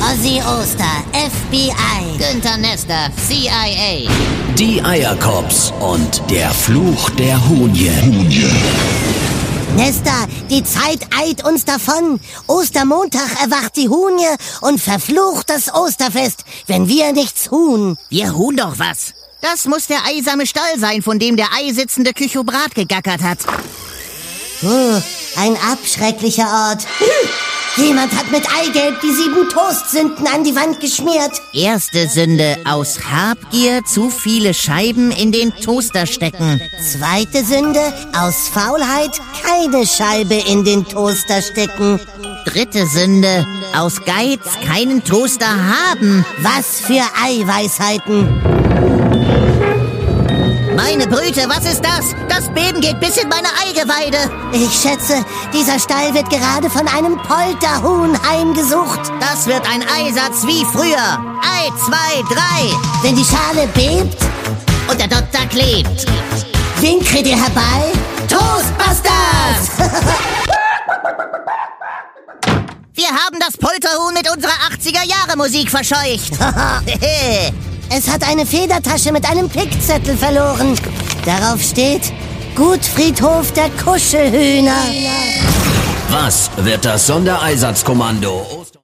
Ozzy Oster, FBI. Günther Nester, CIA. Die Eierkops und der Fluch der Hunie. Nester, die Zeit eilt uns davon. Ostermontag erwacht die Hunie und verflucht das Osterfest, wenn wir nichts huhn. Wir huhn doch was. Das muss der eisame Stall sein, von dem der eisitzende Kychobrat gegackert hat. Ein abschrecklicher Ort. Jemand hat mit Eigelb die 7 Toastsünden an die Wand geschmiert. Erste Sünde: aus Habgier zu viele Scheiben in den Toaster stecken. Zweite Sünde: aus Faulheit keine Scheibe in den Toaster stecken. Dritte Sünde: aus Geiz keinen Toaster haben. Was für Eiweisheiten. Meine Brüte, was ist das? Das Beben geht bis in meine Eigeweide. Ich schätze, dieser Stall wird gerade von einem Polterhuhn heimgesucht. Das wird ein Eisatz wie früher. 1, 2, 3. Wenn die Schale bebt Und der Doktor klebt. wen kriegt ihr herbei? Toastbusters! Wir haben das Polterhuhn mit unserer 80er-Jahre-Musik verscheucht. Es hat eine Federtasche mit einem Pickzettel verloren. Darauf steht: Gutfriedhof der Kuschelhühner. Was wird das Sondereisatzkommando